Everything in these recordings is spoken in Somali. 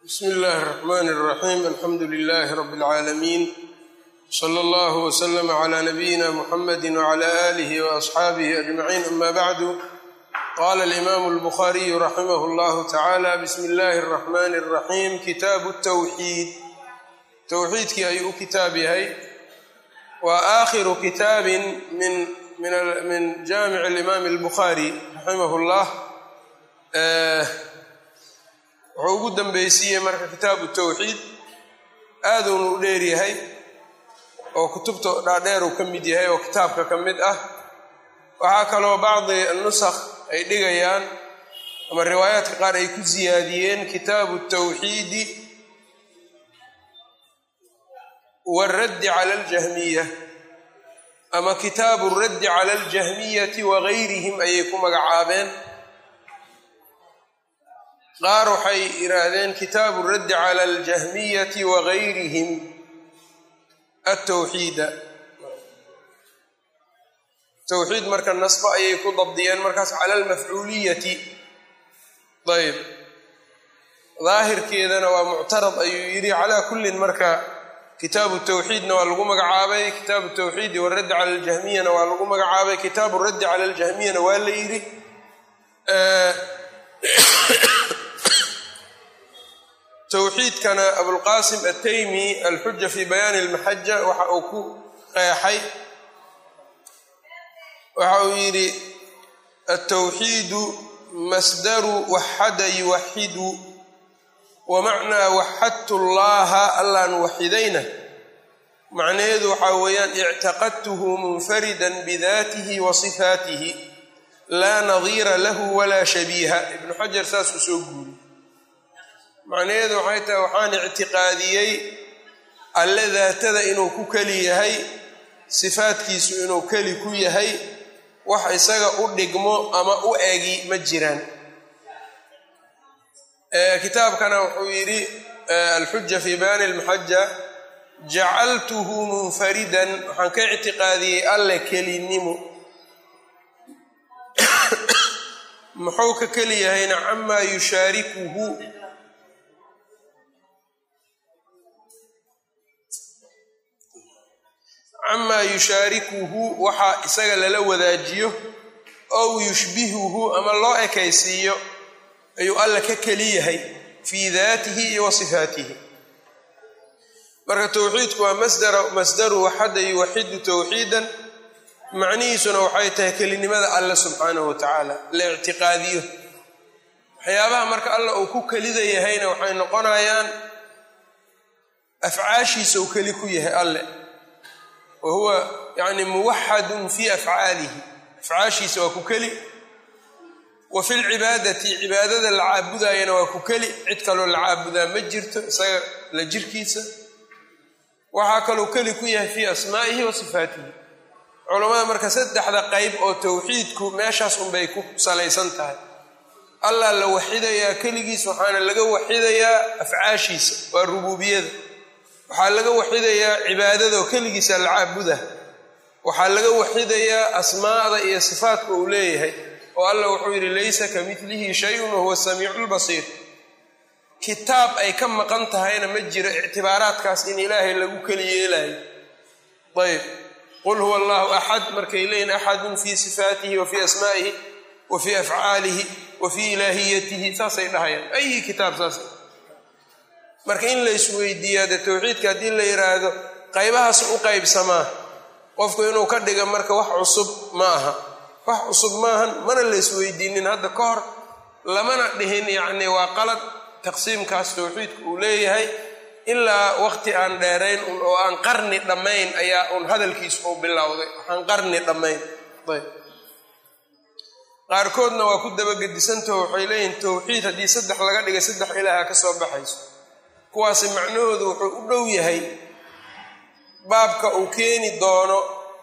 بسم الله الرحمن الرحيم الحمد لله رب العالمين صلى الله وسلم على نبينا محمد وعلى آله وأصحابه أجمعين أما بعد قال الإمام البخاري رحمه الله تعالى بسم الله الرحمن الرحيم كتاب التوحيد توحيدك أي كتابه وآخر كتاب من جامع الإمام البخاري رحمه الله wuxuu ugu dambaysiiyey marka kitaabu tawxiid aadunu u dheer yahay oo kutubta dhaadheer uu ka mid yahay oo kitaabka ka mid ah waxaa kaloo bacdi nusakh ay dhigayaan ama riwaayaadka qaar ay ku siyaadiyeen kitaabu tawxiidi waraddi cala aljahmiya ama kitaabu raddi cala aljahmiyati wagayrihim ayay ku magacaabeen qaar waxay yidhaahdeen kitaabu raddi cala aljahmiyati wagayrihim atawxiida tawxiid marka nasba ayay ku dabdiyeen markaas cala almafcuuliyati ayb daahirkeedana waa muctarad ayuu yidhi calaa kullin marka kitaabu tawxiidna waa lagu magacaabay kitaabu tawxiidi waraddi cala aljahmiyana waa lagu magacaabay kitaabu raddi cala aljahmiyana waa la yidhi towxiidkana abulqaasim ataymi alxuja fi bayaani almaxaja waxa uu ku qeexay waxa uu yidhi altawxiidu masdaru waxada yuwaxidu wamacnaa waxadtu llaha allaan waxidayna macnaheedu waxaa weeyaan ictaqadtuhu munfaridan bidaatihi wa sifaatihi laa nadiira lahu walaa shabiiha ibnu xajar saasuu soo guuri macnaheedu waxay tahay waxaan ictiqaadiyey alle daatada inuu ku keli yahay sifaadkiisu inuu keli ku yahay wax isaga u dhigmo ama u egi ma jiraan kitaabkana wuxuu yidhi alxuja fi bayaani almaxaja jacaltuhu munfaridan waxaan ka ictiqaadiyey alle kelinimo muxuu ka keli yahayna camaa yushaarikuhu camaa yushaarikuhu waxaa isaga lala wadaajiyo ow yushbihuhu ama loo ekaysiiyo ayuu alla ka keli yahay fii daatihi iyo wa sifaatihi marka towxiidku waa masdaru waxada yuwaxidu towxiidan macnihiisuna waxay tahay kelinimada alle subxaanahu watacaala la ictiqaadiyo waxyaabaha marka alla uu ku kelida yahayna waxay noqonayaan afcaashiisa uu keli ku yahay alle wahuwa yani muwaxadun fii afcaalihi afcaashiisa waa ku keli wa fi lcibaadati cibaadada la caabudayana waa ku keli cid kaloo la caabudaa ma jirto isaga la jirkiisa waxaa kaloo keli ku yahay fii asmaa'ihi wa sifaatihi culammada marka saddexda qayb oo towxiidku meeshaas unbay ku salaysan tahay allah la waxidayaa keligiis waxaana laga waxidayaa afcaashiisa waa rubuubiyada waxaa laga waxidayaa cibaadadoo keligiisa la caabuda waxaa laga waxidayaa asmaa'da iyo sifaatka uu leeyahay oo allah wuxuu yidhi laysa ka midlihi shayun wahuwa samiicu lbasiir kitaab ay ka maqan tahayna ma jiro ictibaaraadkaas in ilaahay lagu keli yeelayo ayb qul huwa allahu axad markay leeyihin axadun fii sifaatihi wa fii asmaa'ihi wa fii afcaalihi wa fii ilaahiyatihi saasay dhahayaan ayi kitaab saas marka in la isweydiiyaa dee towxiidka haddii la yidhaahdo qaybahaas u qaybsamaa qofku inuu ka dhiga marka wax cusub ma aha wax cusub maahan mana la isweydiinin hadda ka hor lamana dhihin yacni waa qalad taqsiimkaas towxiidku uu leeyahay ilaa waqti aan dheerayn oo aan qarni dhammayn ayaa uun hadalkiisu uu bilowday waxaan qarni dhammayn ayb qaarkoodna waa ku dabagedisantaho waxay leeyihin towxiid haddii saddex laga dhigay saddex ilaaha ka soo baxayso kuwaasi macnahoodu wuxuu u dhow yahay baabka uu keeni doono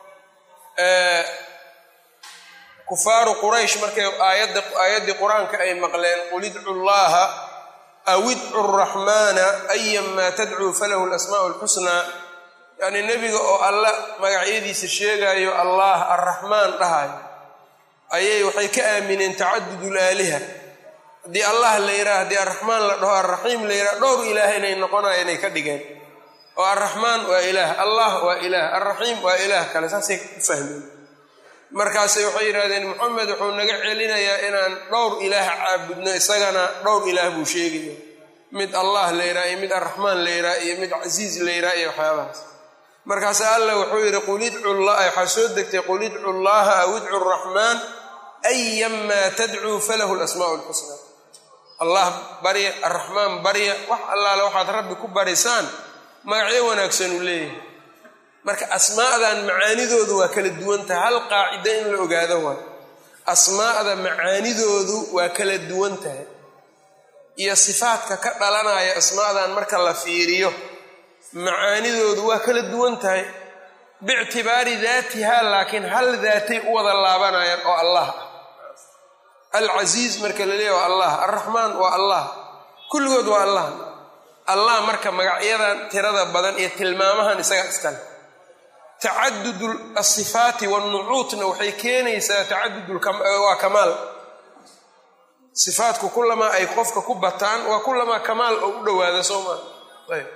kufaaru quraysh markay aayaddii qur-aanka ay maqleen qul idcu llaha aw idcu araxmaana ayan maa tadcuu falahu alasmaa'u alxusnaa yacni nebiga oo alla magacyadiisa sheegayo allah arraxmaan dhahayo ayay waxay ka aamineen tacadudul aaliha haddii allah la yidhaha haddii arraxmaan la dhaho arraxiim la yidhaha dhowr ilaah inay noqonaya inay ka dhigeen oo arraxmaan waa ilaah allah waa ilaah arraxiim waa ilaah kale saasay u fahmeen markaasay waxay yidhahdeen moxamed wuxuu naga celinayaa inaan dhowr ilaah caabudno isagana dhowr ilaah buu sheegaya mid allah la yidhaha iyo mid arraxmaan la yidhaha iyo mid casiiz la yidhaha iyo waxyaabahaas markaasa allah wuxuu yidhi qul idcu llah waxaa soo degtay qul idcu llaha aw idcu araxmaan ayamaa tadcuu falahu lasmaa'u lxusnaa allah barya arraxmaan barya wax allaale waxaad rabbi ku barisaan magacyo wanaagsan uu leeyahay marka asmaa'dan macaanidoodu waa kala duwantahay hal qaacida in la ogaado waay asmaa'da macaanidoodu waa kala duwan tahay iyo sifaadka ka dhalanaya asmaa'dan marka la fiiriyo macaanidoodu waa kala duwan tahay biictibaari daatiha laakiin hal daatay u wada laabanayaan oo allah ah alcasiiz marka la leeyahy waa allah arraxmaan waa allah kulligood waa allah allah marka magacyadan tirada badan iyo tilmaamahan isaga iskale tacadud asifaati wannucuutna waxay keenaysaa waa kamaal sifaatku kulamaa ay qofka ku bataan waa kulamaa kamaal oo u dhowaada soo maa ayb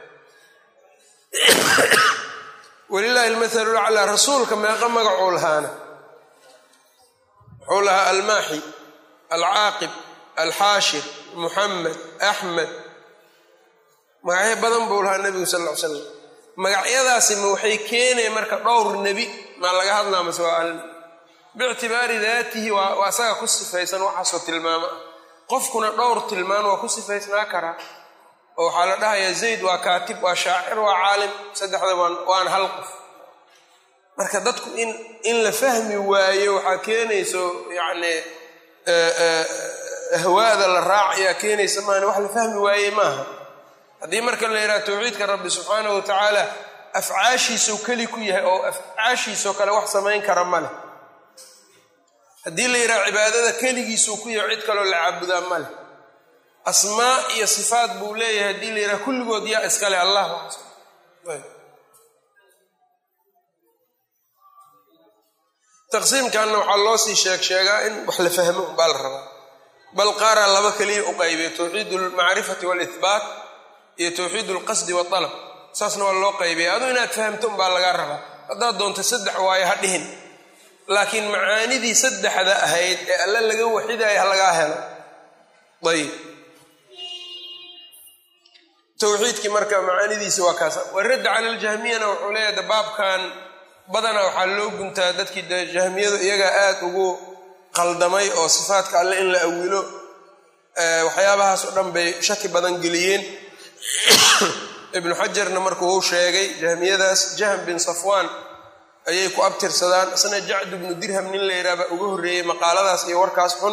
walilaahi almathalu laclaa rasuulka meeqa magacuu lahaana wuxuu lahaa almaaxi alcaaqib alxaashir muxamed axmed magacyo badan buu lahaa nebigu sal ll ly slam magacyadaasi ma waxay keeneen marka dhowr nebi maa laga hadlaa mase waa biictibaari daatihi waa asaga ku sifaysan waxaasoo tilmaama qofkuna dhowr tilmaan waa ku sifaysnaa karaa oo waxaa la dhahayaa zayd waa kaatib waa shaacir waa caalim saddexda waan hal qof marka dadku in la fahmi waayo waxaa keenayso yacni ahwaada la raacayaa keenaysa maana wax la fahmi waayey maaha haddii marka la yidhaha tawxiidka rabbi subxaanahu wa tacaala afcaashiisuu keli ku yahay oo afcaashiisoo kale wax samayn kara ma leh haddii la yidhaha cibaadada keligiisuu ku yahay cid kaloo la caabudaa ma leh asmaa iyo sifaat buu leeyahay haddii la yidhaha kulligood yaa iskale allah taqsiimkanna waxaa loo sii sheegaa in wax la fahmo baa la rabaa bal qaaraa laba keliya u qaybay tawxiid almacrifati waalihbaat iyo tawxiid alqasdi waalab saasna waa loo qaybaya aduu inaad fahamto umbaa lagaa rabaa haddaad doonto saddex waayo ha dhihin laakiin macaanidii saddexda ahayd ee alle laga waxidaayo ha lagaa helo ayib tawxiidkii marka macaanidiisi waa kaasa waradda cala aljahmiyana wuxuu leeyahay baabkan badanaa waxaa loo guntaa dadkii de jahmiyadu iyagaa aad ugu qaldamay oo sifaatka alle in la awilo waxyaabahaas oo dhan bay shaki badan geliyeen ibnu xajarna markuu u sheegay jahmiyadaas jahm bin safwaan ayay ku abtirsadaan isna jacd ibnu dirham nin la yidhaha baa uga horreeyey maqaaladaas iyo warkaas xun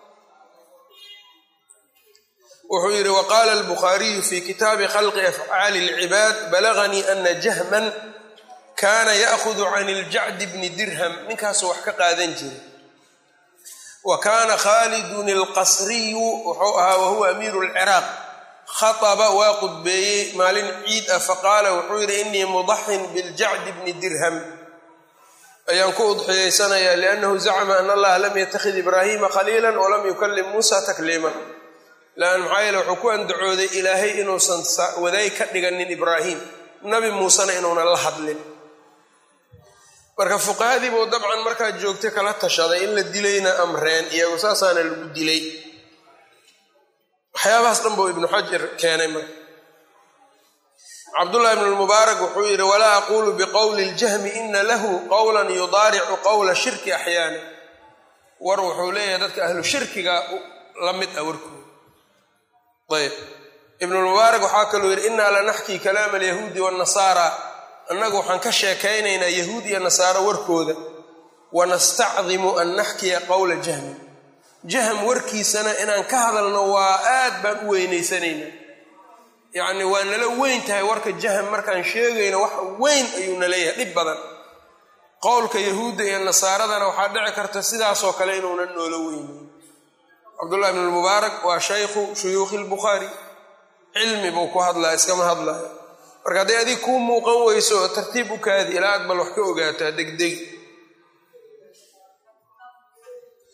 wuxuu yidhi waqaala albukhaariyu fi kitaabi khalqi afcaali alcibaad balaganii ana jahman kaana ya'hudu can iljacdi bni dirham ninkaasuu wax ka qaadan jiray wa kaana khaalidun alqasriyu wuxuu ahaa wahuwa amiiru alciraaq khaطba waa qudbeeyey maalin ciid ah faqaala wuxuu yidhi inii mudaxin biljacdi bni dirham ayaan ku udxiyaysanayaa liannahu zacma ana allaha lam yattakhid ibraahiima khaliila walam yukallim muusa takliiman lan maxaa yeele wuxuu ku andacooday ilaahay inuusan wadaay ka dhiganin ibraahim nabi muusena inuunan la hadlin marka fuqahadii buu dabcan markaa joogtay kala tashaday in la dilayna amreen iyagu saasaana lagu dilay waxyaabahaas dhan buu ibnu xajar keenay marka cabdullahi ibn lmubaarak wuxuu yidhi walaa aqulu biqowli ljahmi ina lahu qowlan yudaaricu qowla shirki axyaana war wuxuu leeyahay dadka ahlu shirkiga la mid ah warkooda ayb ibnulmubaarak waxaa kaluu yidhi innaa lanaxkii kalaama alyahuudi waannasaara annagu waxaan ka sheekaynaynaa yahuud iyo nasaaro warkooda wanastacdimu an naxkiya qowla jahmi jahm warkiisana inaan ka hadalno waa aad baan u weynaysanaynaa yacni waa nala weyn tahay warka jahm markaan sheegayno wax weyn ayuu na leeyahay dhib badan qowlka yahuudda iyo nasaaradana waxaa dhici karta sidaasoo kale inuunan noola weynayn cabdullahi ibn lmubaarak waa shaykhu shuyuukhi lbukhaari cilmi buu ku hadlaya iskama hadlaya marka hadday adig kuu muuqan weyso oo tartiib u kaadi ilaa aad bal wax ka ogaataa degdeg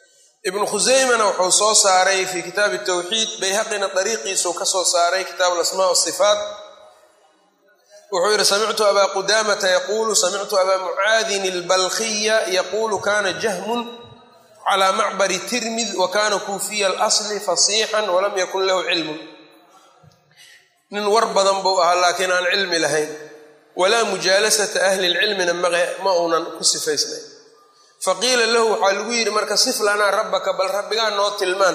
ibnu khusaymana wuxuu soo saaray fii kitaabi الtawxiid, bayhaqina dariiqiisuu ka soo saaray kitaab alasmaa wasifaat. wuxuu yidhi samictu abaa qudaamata yaquulu samictu abaa mucaadin albalkhiya yaquulu kana jahmun calى macbari tirmid wa kana kuufiya alasli fasiixan walam yakun lahu cilmun. nin war badan buu ahaa laakiin aan cilmi lahayn, walaa mujaalasata ahli lcilmina ma uunan ku sifaysnay. faqiila lahu waxaa lagu yidhi marka sif lanaa rabbaka, bal rabbigaa noo tilmaan.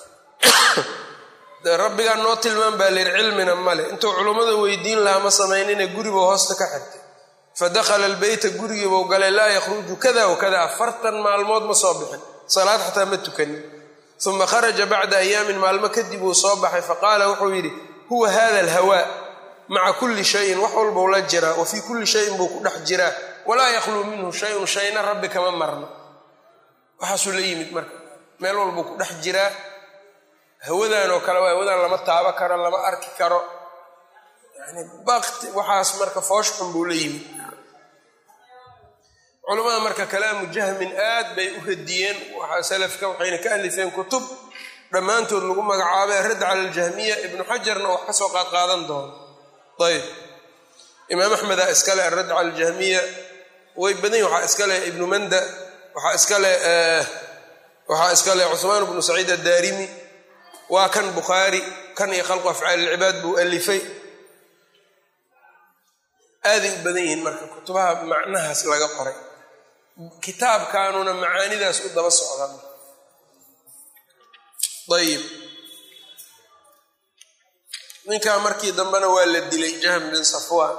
rabbigaa noo tilmaan baa layidhi, cilmina male. intuu culummada weydiin lahaa ma samaynine guribuu hoosta ka xirtay. fadakhala albeyta gurigiibuu galay laa yakhruju kada wakada, 40 maalmood ma soo bixin, salaad xataa ma tukanin. uma kharaja bacda ayaamin, maalmo kadib uu soo baxay. faqaala wuxuu yidhi huwa hada alhawaa maca kulli shayin, wax walbou la jiraa, wa fii kulli shayin buu ku dhex jiraa, walaa yakhluu minhu shayun, shayna rabbi kama marno. waxaasuu la yimid marka, meel walbuu ku dhex jiraa. hawadan oo kale waa hawadan lama taabo karo, lama arki karo, yani bakti waxaas marka foosh xun buu la yimid. culamada marka kalaamu jahmin aad bay u radiyeen, waxaa salafka waxayna ka alifeen kutub dhammaantood lagu magacaabay radd cala aljahmiya. ibnu xajarna wax ka soo qaadqaadan doono. ayb imaam axmeda iskale aradd cala aljahmiya, way badan. waxaa iskale ibnu manda, waxaa iskale cuhmaan bnu saciid addaarimi, waa kan bukhaari, kan iyo khalqu afcaali ilcibaad buu alifay. aaday u badan yihiin marka kutubaha macnahaas laga qoray. kitaabkaanuna macaanidaas u daba socdan. ayib ninkaa markii dambena waa la dilay, jahm bin safwaan.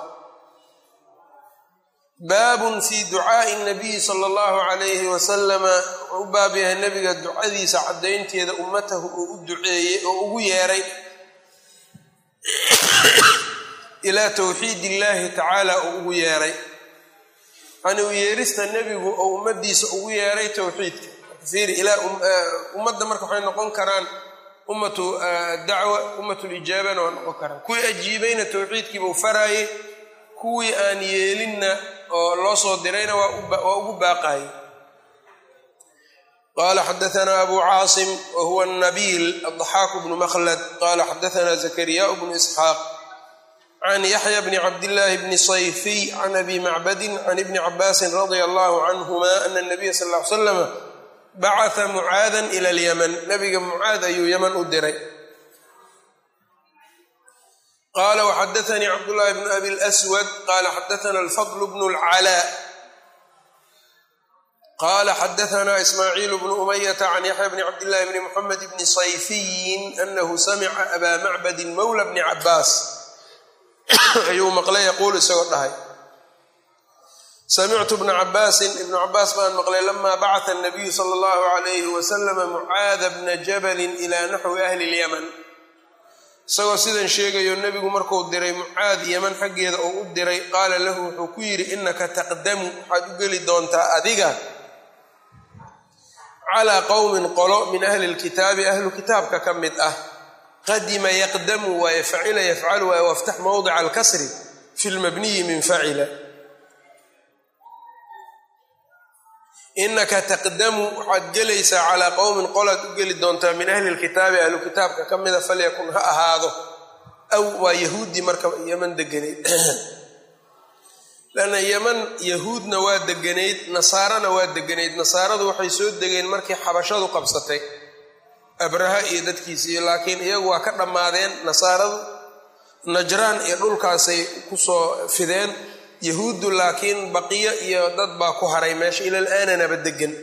baabun fii ducaa'i nabiyi sala allahu calayhi wasalama, wuxuu u baab yahay nebiga ducadiisa caddaynteeda ummatahu uu u duceeyey oo ugu yeeray ilaa tawxiid illaahi tacaala uu ugu yeeray. yani u yeerista nebigu oo ummadiisa ugu yeeray tawxiidka. fiiri ilaa ummadda marka waxay noqon karaan ummatu dacwa, ummatulijaabana waa noqon karaan. kuwii ajiibayna tawxiidkiiba u faraayey, kuwii aan yeelinna oo loo soo dirayna waa ugu baaqaayey. qaala xadaanaa abu caasim wa huwa nabiil addaxaaku bnu makhlad qaala xadaanaa zakariyaa bnu isxaaq can yaxya bni cabdillaahi bni sayfiy can abi macbadin can ibni cabaasin radia allahu canhuma ana nabiya sal ll ly slama bacata mucaadan ila alyaman. nabiga mucaad ayuu yaman u diray. qaala waxadaanii cabdullaahi bnu abi lswad qaala xadaana alfadl bnu lcalaa qaala xadaanaa ismaaciil bnu umayata can yaxya bni cabdillahi bni muxamed bni sayfiyin anahu samica abaa macbadin mawla bni cabaas ayuu maqlay yaquulu isagoo dhahay samictu bna cabaasin, ibnu cabaas baan maqlay lamaa bacata anabiyu sala allahu calayhi wasalama mucaada bna jabalin ilaa naxwi ahli lyaman. isagoo sidan sheegayo nebigu markuu diray mucaad yaman xaggeeda oo u diray, qaala lahu wuxuu ku yidhi innaka taqdamu, waxaad u geli doontaa adiga calaa qowmin qolo min ahli lkitaabi, ahlu kitaabka ka mid ah. qadima yaqdamu waaye, facila yafcalu waaye, waftax mowdica alkasri fi lmabniyi min facila. innaka taqdamu waxaad gelaysaa calaa qowmin qolaad u geli doontaa min ahli lkitaabi, ahlu kitaabka ka mida, falyakun ha ahaado. aw waa yahuuddii marka yaman deganayd lanna yaman yahuudna waa deganayd, nasaarana waa deganayd. nasaaradu waxay soo degeen markii xabashadu qabsatay, abraha iyo dadkiisii, laakiin iyagu waa ka dhammaadeen. nasaaradu najraan iyo dhulkaasay kusoo fideen. yahuuddu laakiin baqiyo iyo dad baa ku haray meesha, ilal aananaba degan.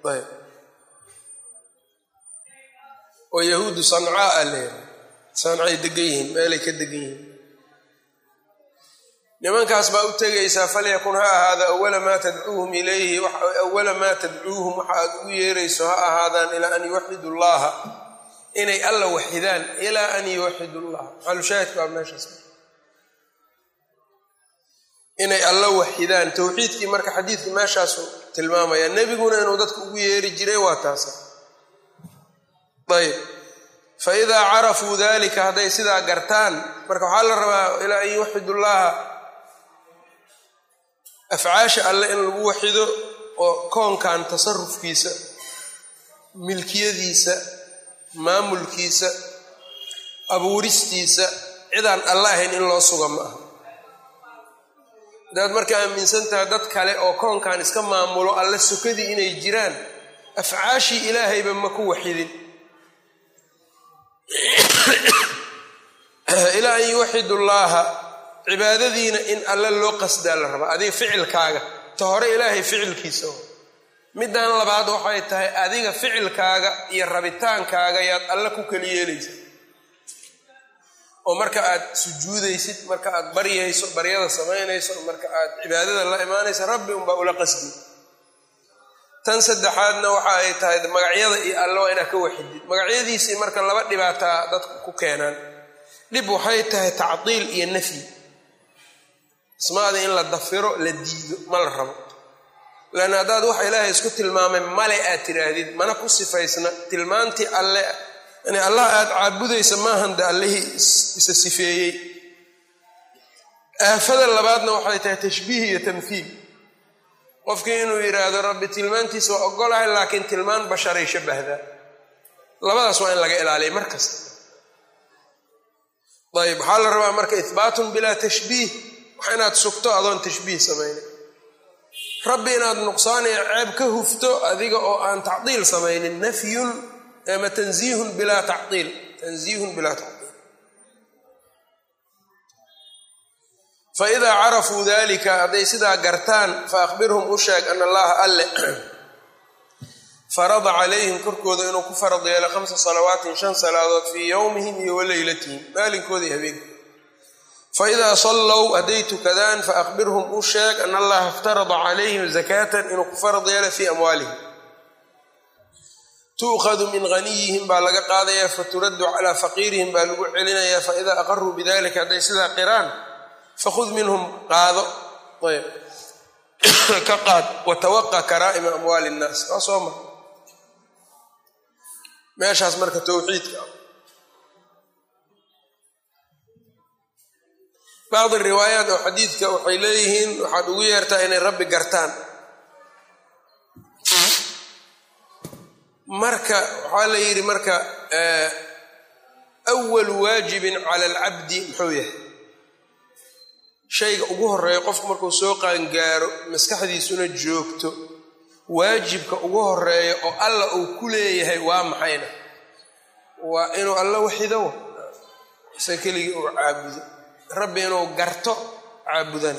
oo yahuuddu sancaa a leeyahay, sancay degan yihiin, meelay ka degan yihiin. nimankaas baa u tegaysaa, falyakun ha ahaada awala maa tadcuuhum ilayhi, awala maa tadcuuhum waxa aad ugu yeerayso ha ahaadaan ilaa an yuwaxidu llaha, inay alla waxidaan. ilaa an yuwaxidu llaha, maxalushaahidka baa meeshaas, inay alla waxidaan. tawxiidkii marka xadiidku meeshaasu tilmaamaya, nebiguna inuu dadka ugu yeeri jiray waa taasa. ayb fa idaa carafuu dalika, hadday sidaa gartaan, marka waxaa la rabaa ilaa an yuwaxidu llaha, afcaasha alle in lagu waxido oo koonkan tasarufkiisa milkiyadiisa maamulkiisa abuuristiisa cidaan alla ahayn in loo suga ma aha. hadaad marka aaminsantaha dad kale oo koonkan iska maamulo alla sukadii inay jiraan afcaashii ilaahayba ma ku waxidin ilaa an yuwaxidullaaha cibaadadiina in alla loo qasdaa la rabaa adiga ficilkaaga ta hore ilaahay ficilkiisa middan labaad waxay tahay adiga ficilkaaga iyo rabitaankaaga yaad alla ku keli yeelaysa oo marka aad sujuudaysid marka aad baryayso baryada samaynayso marka aad cibaadada la imaanayso rabbi unbaa ula qasdi. tan saddexaadna waxa ay tahay magacyada iyo alla waa inaad ka waxidid magacyadiisii marka laba dhibaataa dadku ku keenaan. dhib waxay tahay tacdiil iyo nafyi ismaada in la dafiro la diido ma la rabo laana haddaad waxa ilaahay isku tilmaamay male aad tiraahdid mana ku sifaysna tilmaantii alle yani allah aad caabudaysa maahan da allihii isa sifeeyey. aafada labaadna waxay tahay tashbiih iyo tamhiil qofkii inuu yidhaahdo rabbi tilmaantiisa waa ogolahay laakiin tilmaan basharay shabahdaa labadaas waa in laga ilaaliya mar kasta. ayb waxaa la rabaa marka ihbaatun bilaa tashbiih wax inaad sugto adoon tashbiih samaynin rabbi inaad nuqsaan iyo ceeb ka hufto adiga oo aan tacdiil samaynin nafyun ama tanziihun bilaa tacdiil faidaa carafuu dalika hadday sidaa gartaan faakbirhum u sheeg ana allaha alle farada calayhim korkooda inuu ku farad yeelo 5 salawaatin 5 salaadood fii yowmihim iyo waleylatihim maalinkooda iyo habeenkooda. faidaa sallow hadday tukadaan faakbirhum u sheeg ana allaha iftarada calayhim zakatan inuu ku farad yeelo fii amwaalihim tu'khadu min haniyihim baa laga qaadaya faturaddu calaa faqiirihim baa lagu celinayaa faidaa aqaruu bidalika hadday sidaa qiraan fakhud minhum qaado ka qaad watawaqa karaa'ima amwaali innaas waa soo mar meeshaas marka towxiidka bacdi riwaayaat oo xadiidka waxay leeyihiin waxaad ugu yeertaa inay rabbi gartaan marka waxaa la yidhi marka awalu waajibin cala alcabdi muxuu yahay shayga ugu horeeya qofku markuu soo qaangaaro maskaxdiisuna joogto waajibka ugu horeeya oo alla uu ku leeyahay waa maxayna waa inuu alla waxido isaga keligii uu caabudo rabbi inuu garto caabudana.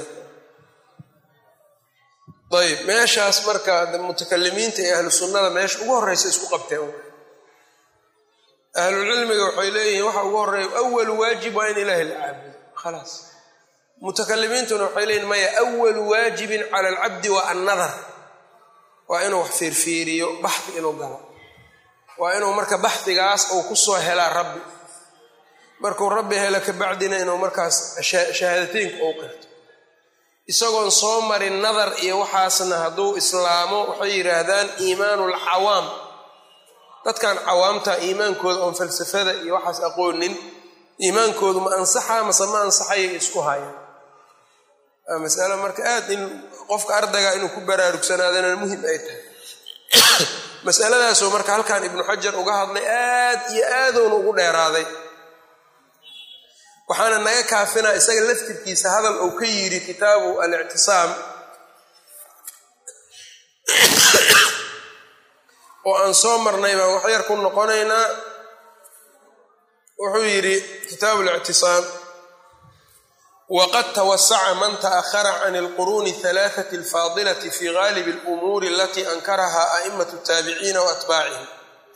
ayb meeshaas marka mutakalimiinta iyo ahlu sunnada meesha ugu horeysa isku qabteen ahlulcilmiga waxay leeyihiin waxa ugu horeeya awalu waajib waa in ilaahay la caabudo khalaas. mutakalimiintuna waxay leeyihin maya awalu waajibin cala alcabdi waa annadar waa inuu wax fiirfiiriyo baxdi inuu galo waa inuu marka baxdigaas uu ku soo helaa rabbi markuu rabbi helo kabacdina inuu markaas shahaadateynka uu qirto isagoon soo marin nadar iyo waxaasna hadduu islaamo waxay yidhaahdaan iimaanulcawaam dadkan cawaamta iimaankooda oon falsafada iyo waxaas aqoonin iimaankoodu ma ansaxaa mase ma ansaxayo isku hayaan masalo marka aad in qofka ardayga inuu ku baraarugsanaadana muhim ay tahay masaladaasoo marka halkan ibnu xajar uga hadlay aad iyo aadoona ugu dheeraaday waxaana naga kaafinaa isaga laftirkiisa hadal uu ka yidhi kitaabu alictisaam oo aan soo marnay baan wax yar ku noqonaynaa. wuxuu yidhi kitaabu alictisaam waqad tawasaca man ta'ahara can alquruuni alhalaathati alfaadilati fi gaalib alumuuri alatii ankaraha a'imatu ataabiciina waatbaacihim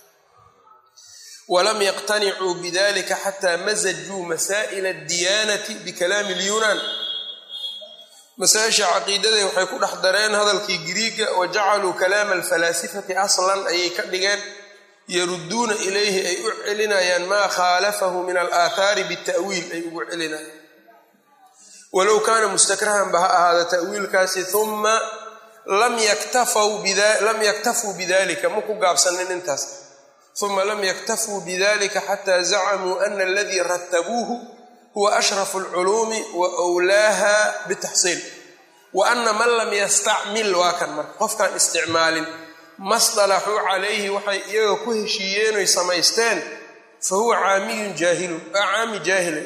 walam yaqtanicuu bidalika xataa mazajuu masaa'ila addiyaanati bikalaami اlyunaan masaa-isha caqiidaday waxay ku dhex dareen hadalkii giriiga wa jacaluu kalaama alfalaasifati aslan ayay ka dhigeen yarudduuna ilayhi ay u celinayaan maa khaalafahu min alaahaari bita'wiil ay ugu celinayaan walow kaana mustakrahan ba ha ahaada ta'wiilkaasi uma lam yaktafuu bidalika ma ku gaabsanin intaas uma lam yaktafuu bidalika xataa zacamuu ana aladii ratabuuhu huwa ashrafu alculuumi wa wlaaha bitaxsiil wa ana man lam yastacmil waa kan marka qofkaan isticmaalin masطalaxuu calayhi waxay iyaga ku heshiiyeen oy samaysteen fa huwa caamiyun jaahilun waa caami jaahilay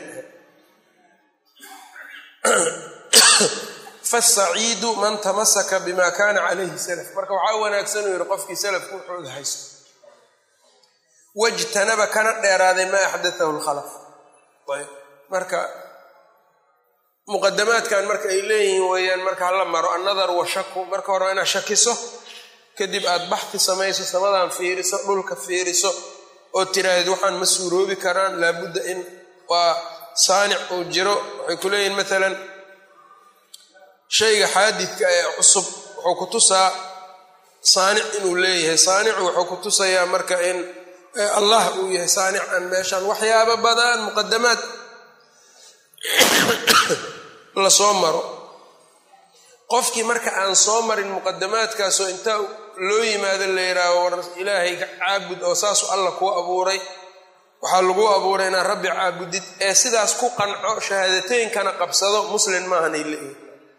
fasaciidu man tamasaka bima kana calayhi salaf marka waxaa wanaagsan uu yihi qofkii salafku wuxuuda haysto wajtanaba kana dheeraaday maa axdathahu lkhalaf ayb marka muqadamaadkan marka ay leeyihiin weeyaan marka hala maro annadar washaku marka hore inaad shakiso kadib aad baxti samayso samadan fiiriso dhulka fiiriso oo tiraahdeed waxaan ma suuroobi karaan laabudda in waa saanic uu jiro waxay ku leeyihiin maalan shayga xaadidka ee cusub wuxuu ku tusaa saanic inuu leeyahay saanicu wuxuu ku tusayaa marka in allah uu yahay saanican meeshaan waxyaabo badan muqadamaad la soo maro qofkii marka aan soo marin muqadamaadkaasoo intaa loo yimaado la yidhaaho war ilaahay caabud oo saasu alla kuu abuuray waxaa lagu abuuray inaad rabbi caabudid ee sidaas ku qanco shahaadateynkana qabsado muslim maahanay leeyihin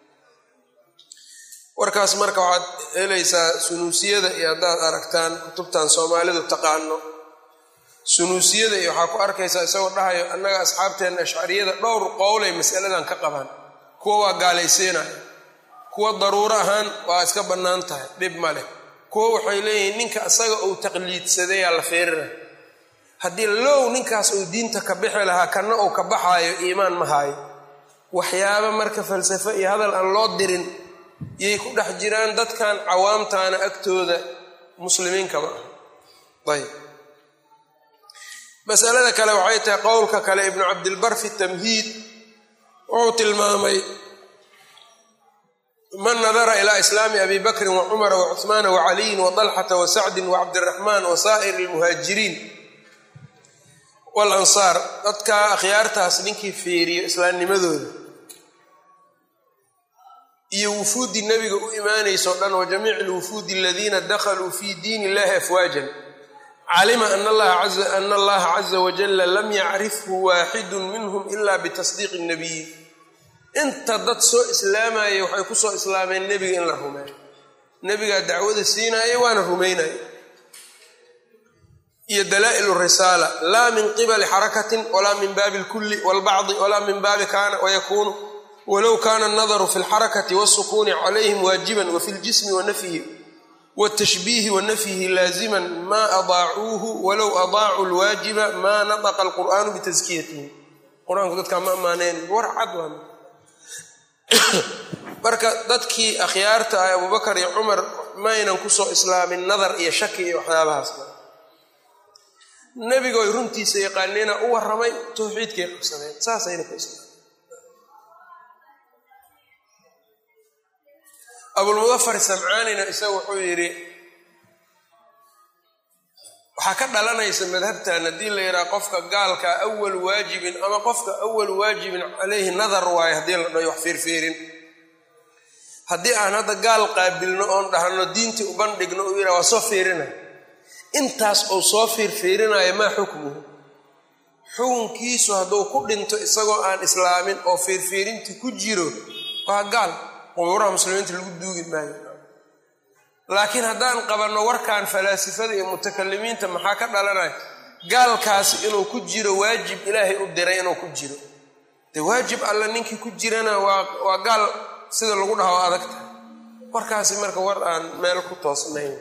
warkaas marka waxaad helaysaa sunuusiyada iyo haddaad aragtaan kutubtan soomaalidu taqaano sunuusiyada iyo waxaa ku arkaysaa isagoo dhahayo annaga asxaabteenna ashcariyada dhowr qowlay mas'aladan ka qabaan kuwa waa gaalaysiinaya kuwa daruuro ahaan waa iska bannaan tahay dhib ma leh kuwa waxay leeyihiin ninka isaga uu taqliidsadayaa la fiirina haddii low ninkaas uu diinta ka bixi lahaa kanna uu ka baxaayo iimaan ma haayo waxyaaba marka falsafo iyo hadal aan loo dirin yay ku dhex jiraan dadkan cawaamtaana agtooda muslimiinkaba ayb masalada kale waxay tahay qowlka kale ibnu cabdilbar fi tamhiid wuxuu tilmaamay man nadara ilaa islaami abi bakrin wa cumara wa cuhmaana wa caliyin wa dalxata wa sacdin wa cabdiraxmaan wa saa'ir almuhaajiriin walansaar dadka akhyaartaas ninkii fiiriyo islaamnimadooda iyo wufuudi nebiga u imaanayso dhan wa jamiici alwufuudi aladiina dakhaluu fi diin illahi afwaajan calima ana allaha caza wajalla lam yacrifhu waaxidu minhum ila bitasdiiqi nabiyi inta dad soo islaamayay waxay ku soo islaameen nebiga in la rumeeyo nebigaa dacwada siinaya waana rumaynaya iyo dalaa'ilu risaala laa min qibali xarakatin walaa min baabi alkulli waalbacdi walaa min baabi kaana wayakuunu walow kaana annadaru fi alxarakati waasukuuni calayhim waajiban wa fi ljismi wa nafyihi wاtashbiihi wa nafyihi laaziman maa adaacuuhu walow adaacuu lwaajiba maa nataqa alqur'aanu bitaskiyatihi qur-aanku dadkaa ma ammaaneen war cad waa marka dadkii akhyaarta ah abubakar iyo cumar maynan kusoo islaamin nadar iyo shaki iyo waxyaabahaas nebigoy runtiisa yaqaaniina u warramay tawxiidkay qabsadeen saasayna ku islaameen abulmudafar samcaanina isaga wuxuu yidhi waxaa ka dhalanaysa madhabtan haddii la yidhaha qofka gaalka awal waajibin ama qofka awal waajibin calayhi nadar waayo haddii la dhayo wax fiirfiirin haddii aan hadda gaal qaabilno oon dhahno diintii u bandhigno uu yidhaha waa soo fiirina intaas uu soo fiirfiirinayo maa xukmuhu xukunkiisu hadduu ku dhinto isagoo aan islaamin oo fiirfiirintii ku jiro waa gaal qubuuraha muslimiinta lagu duugi maayo laakiin haddaan qabanno warkan falaasifada iyo mutakalimiinta maxaa ka dhalanaya gaalkaasi inuu ku jiro waajib ilaahay u diray inuu ku jiro dee waajib alla ninkii ku jirana waa gaal sida lagu dhaho adagta warkaasi marka war aan meel ku toosnayn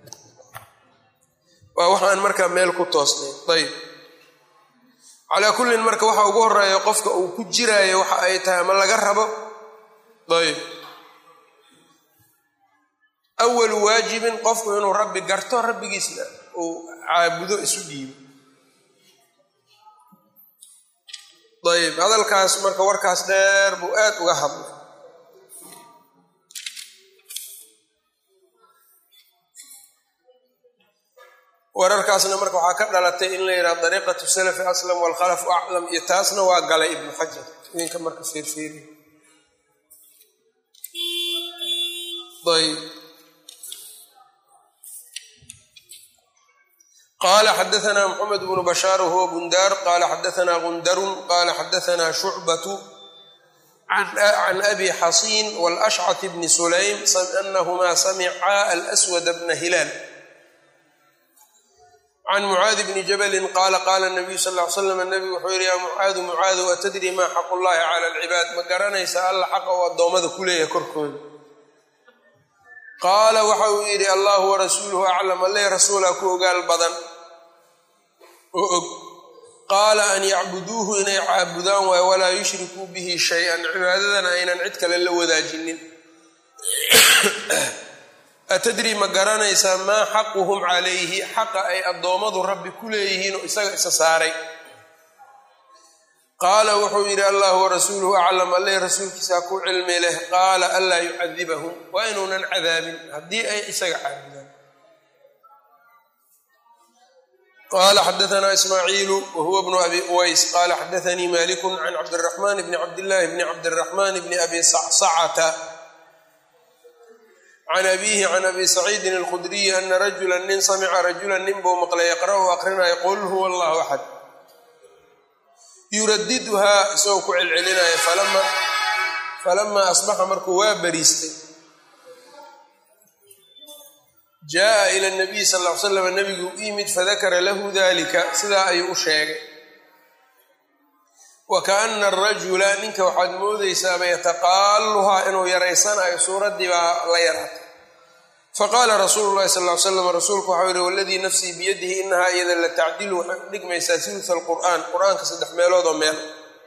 waa waxaan markaa meel ku toosnayn ayb calaa kullin marka waxa ugu horeeya qofka uu ku jiraayo waxa ay tahay ama laga rabo ayb awalu waajibin qofku inuu rabbi garto rabbigiisna uu caabudo isu dhiibo ayb hadalkaas marka warkaas dheer buu aad uga hadlay wararkaasna marka waxaa ka dhalatay in la yidhaha dariiqatu salafi aslam waalkhalafu aclam iyo taasna waa galay ibnu xajar idinka marka fiirfiiri ayb qala xadaثna mxamed bnu bashaar whuwa bundaar qala xadaثna gundarun qala xadaثna shucbatu can abi xasiin wاlashcat bni sulaym anahumaa samicaa alswad bna hilaal can mucaadi bni jabalin qaala qaala nabiyu sal ly slam nabigu wuxuu yihi yaa mucaadu mucaadow atadri maa xaqu llahi cala alcibaad ma garanaysaa alla xaqa uu addoommada ku leeyahay korkooda qaala waxa uu yidhi allahu warasuuluhu aclam alle rasuulaa ku ogaal badan oo og qaala an yacbuduuhu inay caabudaan waayo walaa yushrikuu bihi shay-an cibaadadana aynan cid kale la wadaajinin atadri ma garanaysaa maa xaquhum calayhi xaqa ay addoommadu rabbi ku leeyihiin oo isaga isa saaray qaala wuxuu yidhi allahu warasuuluhu aclam alle rasuulkiisaa ku cilmi leh qaala anlaa yucadibahum waa inuunan cadaabin haddii ay isaga caabudaan qala xadaanaa ismaaciilu wahuwa bnu abi uways qaala xadaanii maliku can cabdiraxmaan bni cabdillaahi bni cabdiraxmaan bni abi sacsacata can abiihi can abi saciidin alkhudriyi ana rajula nin samica rajula nin buu maqlay yaqra'u aqrinaya qul huwa allahu axad yuradiduhaa isagoo ku celcelinaya falamaa asbaxa markuu waa bariistay jaa'a ila nabiyi sal ly slam nabigu u yimid fadakara lahu dalika sidaa ayuu u sheegay wa kaana arajula ninka waxaad moodaysaaba yataqaaluhaa inuu yaraysanayo suuraddii baa la yaraatay faqaala rasuulu llahi sal ly slam rasuulku waxau yihi waladii nafsii biyadihi inahaa iyada la tacdilu waxay u dhigmaysaa sulus alqur'aan qur-aanka 3 meelood oo meel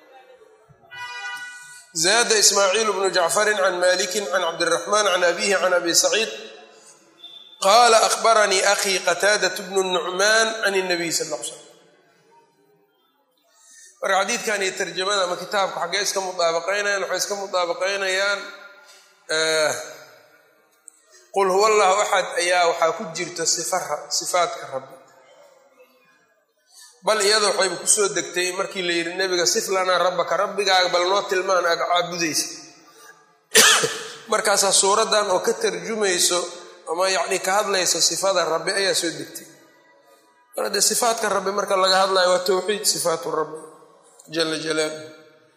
zaada ismaaciil bnu jacfarin can malikin can cabdiraxmaan can abiihi can abi saciid qaala akhbaranii akhii qataadat bnu nucmaan can nabiy sal l slam marka xadiidkan iyo tarjamada ama kitaabka xaggee iska mudaabaqaynayaan waxay iska mudaabaqaynayaan qul huwa allahu axad ayaa waxaa ku jirta sifaadka rabbi bal iyada waxayba kusoo degtay markii la yidhi nebiga sif lanaa rabbaka rabbigaaga bal noo tilmaan aad caabudaysa markaasaa suuraddan oo ka tarjumayso ama yacni ka hadlayso sifada rabbi ayaa soo degtay mar dee sifaadka rabbi marka laga hadlayo waa towxiid sifaatu rabbi jala jalaaluhu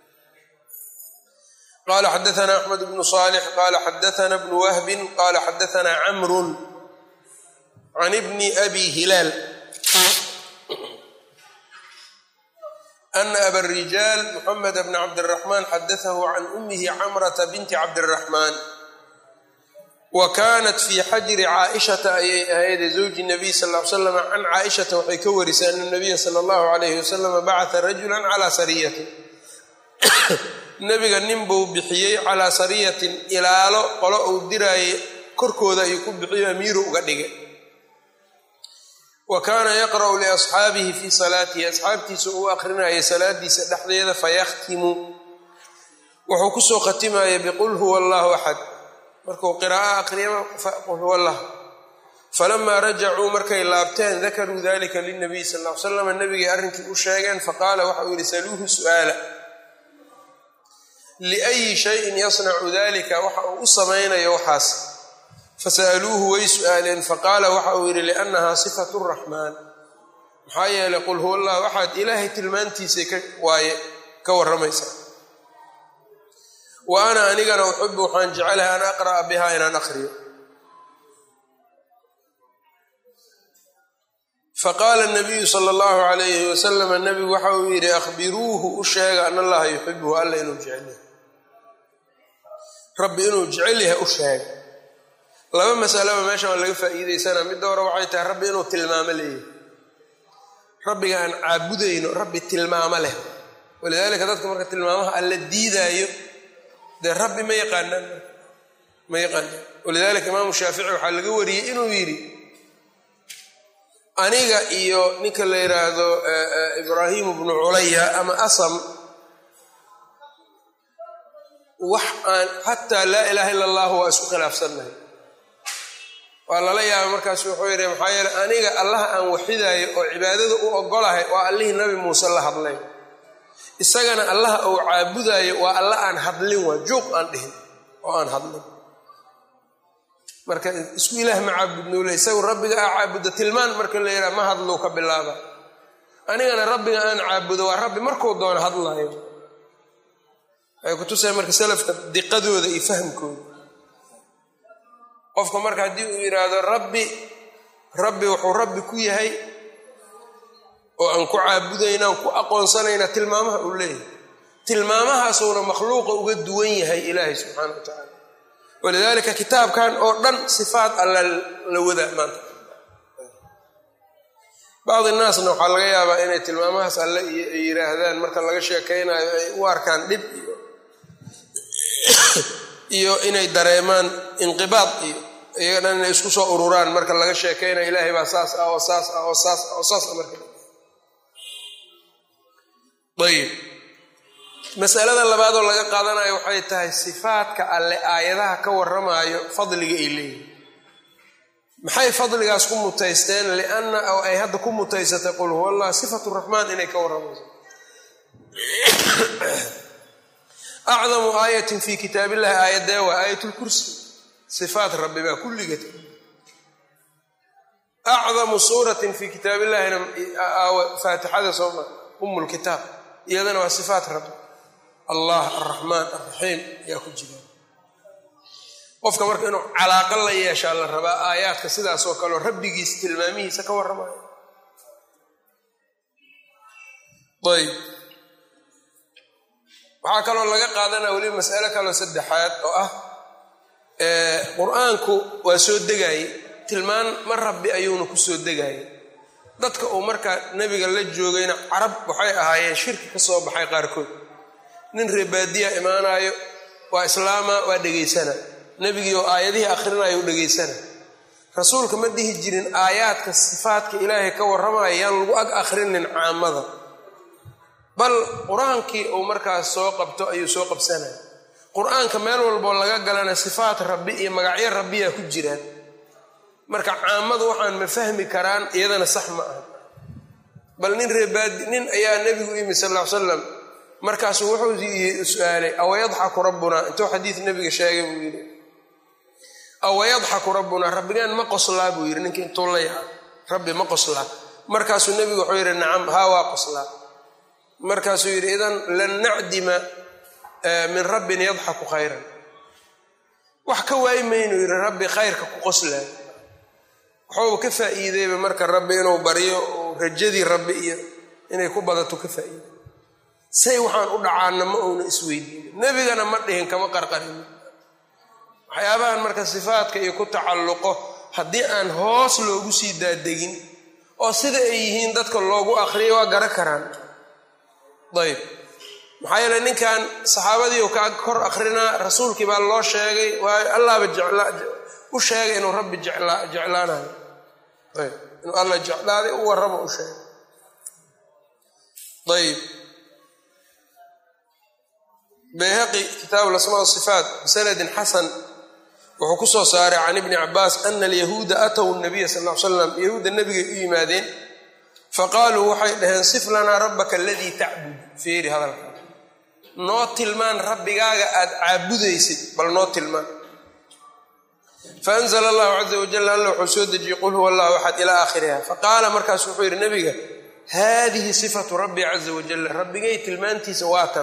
qala xadaana axmed bnu صaalix qala xadaana bnu wahbin qala xadaana camru can bni abi hilaal ana aba rijaal muxamed bna cabdiraxmaan xadaahu can umihi camrata binti cabdiraxmaan wa kanat fii xajri caaishata ayay ahayd zawji nabiy sal l slam can caaishata waxay ka warisay ana nabiya sala allahu alayhi wasalam bacata rajulan calaa sariyatin nebiga nin buu bixiyey calaa sariyatin ilaalo qolo uu diraayay korkooda ayuu ku bixiyo amiiru uga dhigay wa kaana yaqra'u liasxaabihi fii salaatihi asxaabtiisa uu akrinayay salaadiisa dhexdeeda fayakhtimu wuxuu kusoo khatimayay biqul huwa allahu axad markuu qiraa'o aqriyama qul huwa allah falamaa rajacuu markay laabteen dakaruu dalika lilnabiy sal l slam nabigay arrinkii u sheegeen faqaala waxa uu yihi saluuhu su'aala liayi shayin yasnacu dalika waxa uu u samaynayo waxaas fasa'aluuhu way su'aaleen faqaala waxa uu yidhi liannahaa sifatu raxmaan maxaa yeelay qul huwa allah waxaad ilaahay tilmaantiisay waaye ka warramaysa wa ana anigana uxibu waxaan jecelahay an aqra'a bihaa inaan aqriyo faqaala nabiyu sala allahu alayhi wasalama nabigu waxa uu yidhi akhbiruuhu u sheega an allaha yuxibuhu alla inuu jecel yahay rabbi inuu jecel yahay u sheega laba masalaba meeshan waa laga faa'iidaysanaa midda hore waxay tahay rabbi inuu tilmaamo leeyahay rabbiga aan caabudayno rabbi tilmaamo leh walidaalika dadka marka tilmaamaha alla diidaayo dee rabbi ma yaqaanaan walidaalika imaamu shaafici waxaa laga wariyey inuu yidhi aniga iyo ninka la yidhaahdo ibraahimu bnu culaya ama asam wax aan xataa laa ilaaha illa allahu waa isku khilaafsannahay waa lala yaaba markaas wuxuu yidhi maxaa yeele aniga allaha aan waxidaayo oo cibaadada u ogolahay waa allihii nabi muuse la hadlay isagana allaha uu caabudaayo waa alla aan hadlin waa juuq aan dhihin oo aan hadlin marka isku ilaah ma caabudnoole isagu rabbiga aa caabudo tilmaan marka la yidhaha ma hadlou ka bilaaba anigana rabbiga aan caabudo waa rabbi markuu doono hadlaayo waxay ku tusay marka salafka diqadooda iyo fahamkooda. qofka marka haddii uu yidhaahdo rabbi wuxuu rabbi ku yahay oo aan ku caabudayna aan ku aqoonsanayna tilmaamaha uu leeyahay, tilmaamahaasuuna makhluuqa uga duwan yahay ilaahay subxaana wa tacaala. walidaalika kitaabkan oo dhan sifaat alla la wadaa maanta. bacdi naasna waxaa laga yaabaa inay tilmaamahaas alle ay yidhaahdaan marka laga sheekaynayo ay u arkaan dhib iyo inay dareemaan inqibaad iyo iyaga dhan inay isku soo ururaan marka laga sheekaynayo ilaahay baa saas ah oo saas ah oo saas ah oo saas ah marka. ayib, masalada labaadoo laga qaadanayo waxay tahay sifaadka alle aayadaha ka warramaayo fadliga ay leeyihin. maxay fadligaas ku mutaysteen? lianna oo ay hadda ku mutaysatay qul huwa allah sifatu raxmaan inay ka warramayso. acdamu aayatin fii kitaabillahi aayadee waa aayatulkursi, sifaat rabbi baa kulligeed. acdamu suuratin fii kitaabillahina faatixada sooma umulkitaab, iyadana waa sifaat rabbi, allah alraxmaan alraxiim ayaa ku jira. qofka marka inuu calaaqa la yeeshaa la rabaa aayaadka sidaasoo kaleo rabbigiis tilmaamihiisa ka warramayo. ayb, waxaa kaloo laga qaadanaya weliba mas'alo kaloo saddexaad oo ah qur-aanku waa soo degaayey, tilmaan ma rabbi ayuuna ku soo degaayay. dadka uu markaa nebiga la joogayna carab waxay ahaayeen shirki ka soo baxay qaarkood. nin reebaadiya imaanaayo waa islaama waa dhegaysana, nebigii oo aayadihii akhrinayo u dhegaysana. rasuulka ma dhihi jirin aayaadka sifaadka ilaahay ka warramaya yaan lagu ag akhrinin caamada, bal qur-aankii uu markaas soo qabto ayuu soo qabsanaya. qur-aanka meel walboo laga galana sifaat rabbi iyo magacyo rabbiyaa ku jiraan. marka caamadu waxaan ma fahmi karaan, iyadana sax ma aha. bal nin reebaadi nin ayaa nebigu yimi sal ll ly slam, markaasuu wuxuu su-aalay awayadxaku rabbunaa, intuu xadiid nebiga sheegay buu yidhi awayadxaku rabbunaa, rabbigaan ma qoslaa buu yidhi. ninkii intuu la yaha rabbi ma qoslaa, markaasuu nebigu wuxuu yidhi nacam, haa waa qoslaa. markaasuu yidhi idan lan nacdima min rabbin yadxaku khayran, wax ka waayi maynu yidhi rabbi khayrka ku qoslaayo. waxuuba ka faa'iideyba marka rabbi inuu baryo oo rajadii rabbi iyo inay ku badato ka faa'iiday. say waxaan u dhacaana ma uuna isweydiinin, nebigana ma dhihin, kama qarqarin. waxyaabahan marka sifaadka iyo ku tacalluqo haddii aan hoos loogu sii daadegin oo sida ay yihiin dadka loogu akriyo waa gara karaan. ayb, maxaa yeele ninkan saxaabadii u ka kor akrinaa, rasuulkii baa loo sheegay, waayo allahba u sheegay inuu rabbi jeclaanayo. ayb, inuu alla jeclaaday u warramo u sheegay. ayb, bayhaqi kitaabu asmaa sifaat bisanadin xasan wuxuu ku soo saaray can ibni cabaas ana alyahuuda atow nabiya sal l slam, yahuudda nabigay u yimaadeen faqaaluu waxay dhaheen sif lanaa rabbaka aladii tacbud. fiiri hadalka, noo tilmaan rabbigaaga aad caabudaysid, bal noo tilmaan. faanzla allahu caza wajal alla wuxuu soo dejiyey qul huwa allahu axad ilaa aakhiriha. faqaala markaasu wuxuu yidhi nabiga haadihi sifatu rabbi caza wajal, rabbigay tilmaantiisa waa tan.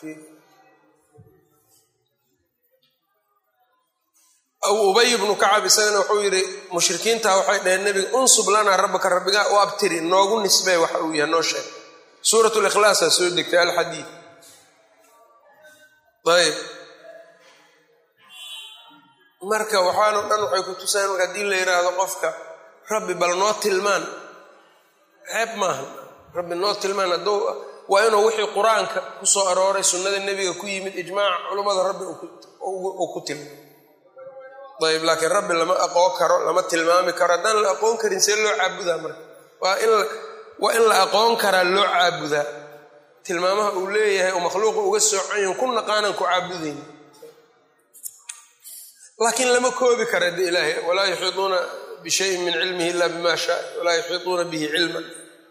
aw ubay bnu kacab isagana wuxuu yidhi mushrikiinta waxay dhaheen nebiga unsub lanaa rabbaka, rabbigaa u abtiri, noogu nisbee waxa uu yahay, noo sheeg. suurat likhlaasaa soo degtay alxadiid. ayb, marka waxaanoo dhan waxay ku tusayaan marka haddii la yidhaahdo qofka rabbi bal noo tilmaan, ceeb maaha. rabbi noo tilmaan hadduu waa inuu wixii qur-aanka ku soo arooray, sunnada nebiga ku yimid, ijmaaca culummada rabbi uu ku tilmaamo. ayb, laakiin rabbi lama aqoon karo, lama tilmaami karo. haddaan la aqoon karin see loo caabudaa marka? waa in la aqoon karaa loo caabudaa. tilmaamaha uu leeyahay oo makhluuqa uga soocanyahin ku naqaanan ku caabudayn, laakiin lama koobi kara de ilaahay. walaa yuxiiduuna bishayin min cilmihi ila bima shaa, walaa yuxiiduuna bihi cilman.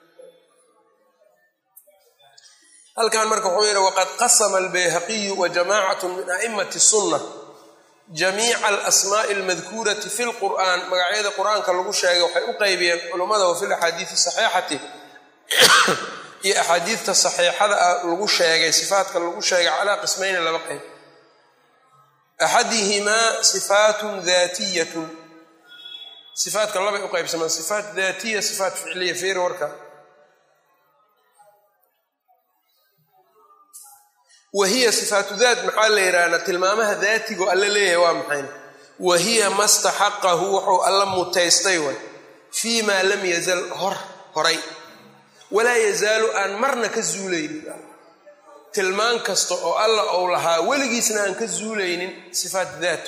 halkan marka wuxuu yidhi waqad qasama albayhaqiyu wa jamaacatu min a'imati sunna jamiica alasmaa'i almadkuurati fi lqur'aan, magacyada qur-aanka lagu sheegay waxay u qaybiyeen culummada wa fi laxaadiisi saxiixati iyo axaadiidta saxiixada lagu sheegay sifaatka lagu sheegay calaa qismayni laba qayb. axadihimaa sifaatun daatiyatun, sifaatka labay u qaybsamaan, sifaat daatiya, sifaat ficliya. fiir warka. wahiya sifaatu daat maxaa la yidhaahdaa? tilmaamaha daatigo alla leeyahay waa maxayna? wahiya ma staxaqahu wuxuu alla mutaystay way fii maa lam yazal horay walaa yazaalu aan marna ka zuulaynin. tilmaan kasta oo alla ou lahaa weligiisna aan ka zuulaynin sifaat daat.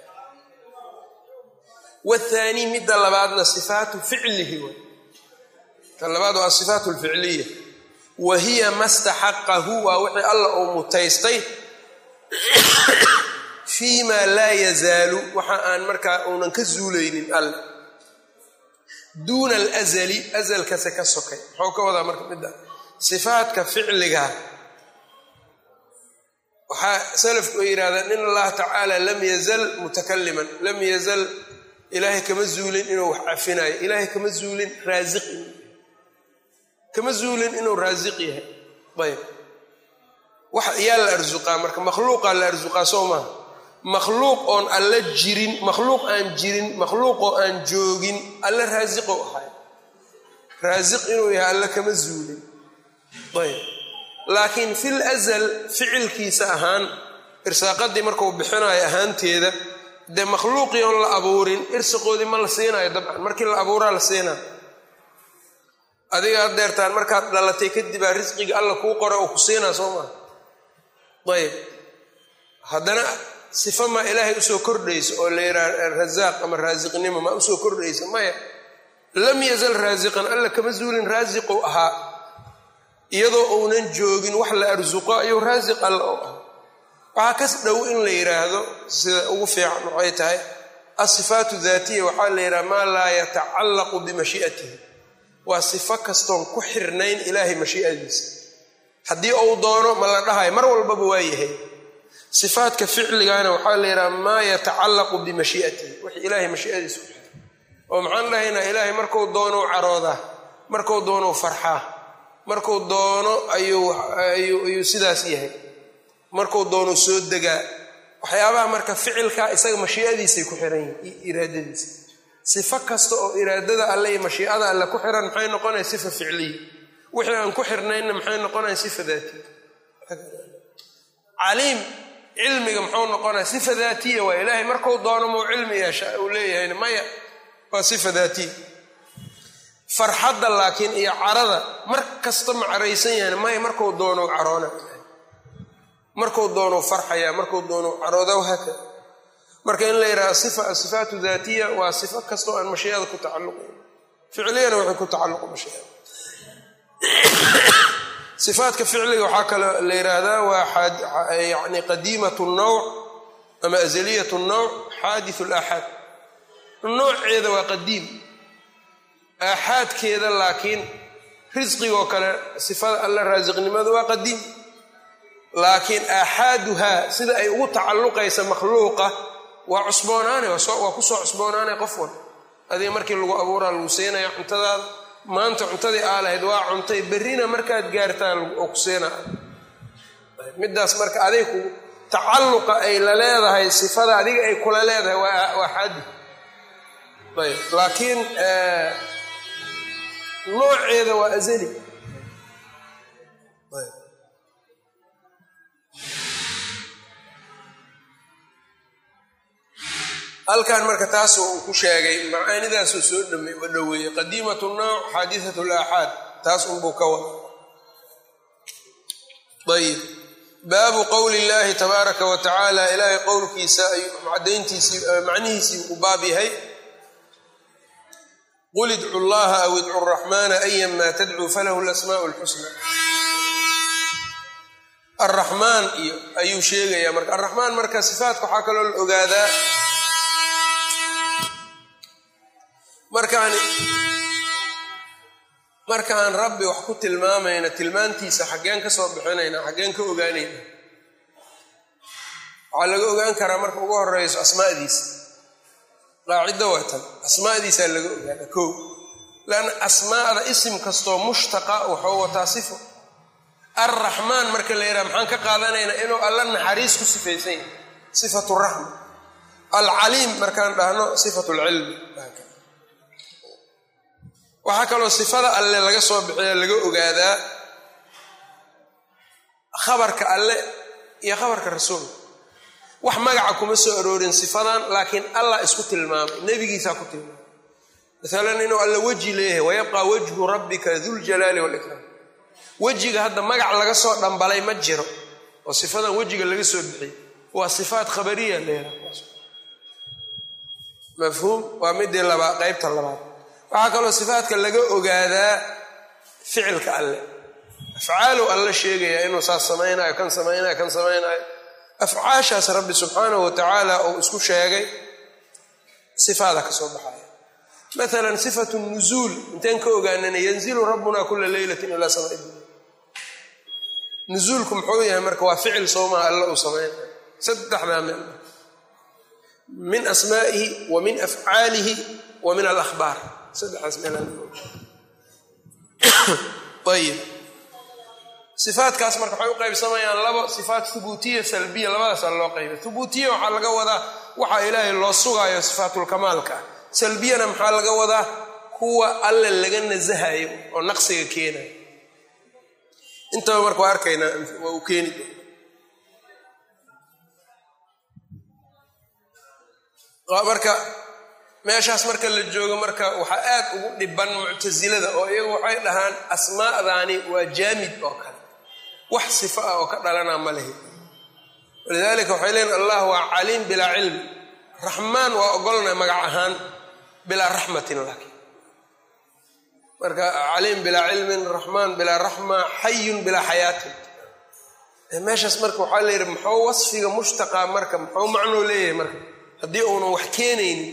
wathaani midda labaadna sifaatu ficlihi way, tan labaad waa asifaatu alficliya. wahiya ma staxaqahu waa wixii alla uu mutaystay fii maa laa yazaalu waxa aan markaa uunan ka zuulaynin alle duuna alazali azalkase ka sokay. muxuu ka wadaa marka midda sifaatka ficliga? waxaa salafku ay yidhahdaan in allaha tacaala lam yazal mutakaliman, lam yazal ilaahay kama zuulin inuu wax cafinayo, ilaahay kama zuulin raasiq, kama zuulin inuu raasiq yahay. ayb wax yaa la arsuqaa marka? makhluuqaa la arsuqaa soo maaha? makhluuq oon alla jirin, makhluuq aan jirin, makhluuqoo aan joogin alla raasiqo ahay. raasiq inuu yahay alla kama zuulin. ayb laakiin fil azal ficilkiisa ahaan irsaaqadii markuu bixinayo ahaanteeda dee makhluuqii oon la abuurin irsiqoodii ma la siinayo. dabcan markii la abuuraa la siinaa. adiga adeertaan markaad dhalatay kadibaa risqiga alla kuu qora oo ku siinaa soo maa? ayb haddana sifa maa ilaahay usoo kordhayso oo la yidhaha rasaaq ama raasiqnimo maa usoo kordhaysa? maya. lam yazal raasiqan, alla kama zuulin raasiqou ahaa. iyadoo uunan joogin wax la arsuqo ayuu raasiq alla oo ah. waxaa kas dhow in la yidhaahdo sida ugu fiican waxay tahay asifaatu daatiya waxaa la yidhaha maa laa yatacallaqu bimashii'atihi. waa sifo kastoon ku xirnayn ilaahay mashii'adiisa. haddii uu doono ma la dhahayo, mar walbaba waa yahay. sifaatka ficligana waxaa la yidhaha maa yatacallaqu bimashii'atihi, wix ilaahay mashii'adiisa ku xira. oo maxaan dhahaynaa ilaahay markuu doonou caroodaa, markuu doonou farxaa, markuu doono ayuu sidaas yahay, markuu doono soo degaa. waxyaabaha marka ficilka isaga mashii'adiisay ku xiran yihin, iraadadiisa. sifo kasta oo iraadada alle iyo mashiicada alle ku xiran maxay noqonaya? sifa ficliya. wixii aan ku xirnaynna maxay noqonaya? sifa daatiya. caliim cilmiga muxuu noqonaya? sifa daatiya waa ilaahay markuu doono muu cilmi yeesha uu leeyahayna maya, waa sifa daatiya. farxadda laakiin iyo carada mar kasta ma caraysan yahan maya, markuu doono caroona, markuu doono farxaya, markuu doono carooda wahaakada. marka in la yidhaha sifaatu daatiya waa sifo kastoo aan mashiicada ku tacalluqayn, ficliyana waxay ku tacalluqo mashiicada. sifaatka ficliga waxaa kaloo la yidhaahdaa waa yani qadiimatu nawc ama azaliyatu nawc, xaadithu laaxaad. nooceeda waa qadiim, aaxaadkeeda laakiin risqigoo kale sifada alla raasiqnimada waa qadiim. laakiin aaxaaduhaa sida ay ugu tacalluqaysa makhluuqa waa cusboonaane, waa kusoo cusboonaane qof wal. adiga markii lagu abuuraa lagu siinaya cuntadaada, maanta cuntadii aa lahayd waa cuntay, berrina markaad gaartaa oo ku siinaa. middaas marka aday ku tacalluqa ay la leedahay sifada adiga ay kula leedahay waa xaadi. ayb laakiin nooceeda waa azali. halkan marka taas uu ku sheegay macaanidaasuu soo dhoweeyey qadiimatu nawc, xaadithatu laaxaad, taas unbuu ka wada. ayib baabu qowli illaahi tabaaraka wa tacaala, ilaahay qowlkiisa cadayntiisii macnihiisii uu baab yahay. qul idcu llaha aw idcu raxmaana ayan maa tadcuu falahu lasmaa'u lxusna. arraxmaan iyo ayuu sheegayaa marka. arraxmaan marka sifaatka waxaa kaloo la ogaadaa markaan rabbi wax ku tilmaamayna tilmaantiisa xaggeen ka soo bixinayna, xaggeen ka ogaanayna. waxaa laga ogaan karaa marka ugu horeyso asmaadiisa. qaacido waa tan, asmaadiisaa laga ogaana. kow لأن أسماء اسم كستو مشتقة وحو تصفه الرحمن مركا ليرا محان كقادنينا إنه الله نحريس كصفيسين صفة الرحمة العليم مركان دهنو صفة العلم وحكى له صفة اللي لقى صوب لقى أجادا خبرك الله يا خبرك الرسول وحماعكم السؤرين صفة لكن الله اسكت المام النبي جيسا كت المام مثلا إنه الله وجه له ويبقى وجه ربك ذو الجلال والإكرام وجهك هذا مقع لقى صوت دنبالي متجره وصفة وجهك لقى صوت بحي وصفات خبرية لها مفهوم ومدي اللبا قيبت اللبا وحكى له صفاتك اللي أجادا فعلك الله أفعاله الله شيء إنه صار سمينا كان سمينا أفعاش ربي سبحانه وتعالى أو اسكو شيء صفاتك سبحانه مثلا صفة النزول انتين كوغا أننا ينزل ربنا كل ليلة إلى سماء الدنيا نزولكم حوية مركوا فعل صوما الله سمينا سدحنا من أسمائه ومن أفعاله ومن الأخبار سدح أسمائنا طيب صفات كاس مركا حيو قيب سميان لبا صفات ثبوتية سلبية لبا سأل الله قيب ثبوتية وحال لقوة وحا إلهي الله سغاية صفات الكمال كا سلبية محال لقوة هو الله لغا نزهاي ونقصي كينا انت مركا أركينا وكيني marka meeshaas marka la joogo marka waxa aad ugu dhiban mu'tazilada oo iyagu waxay dhahaan asmaa'daani waa jaamid oo kale wax sifa oo ka dhalana ma leeyahay walidaalika waxay leeyahay allah waa alim bila ilm rahman waa ogolna magac ahaan bila rahmatin laakiin marka alim bila ilmin rahman bila rahma hayyun bila hayatin meeshaas marka waxa leeyahay muxuu wasfiga mushtaqa marka muxuu macno leeyahay marka haddii uunan wax keenaynin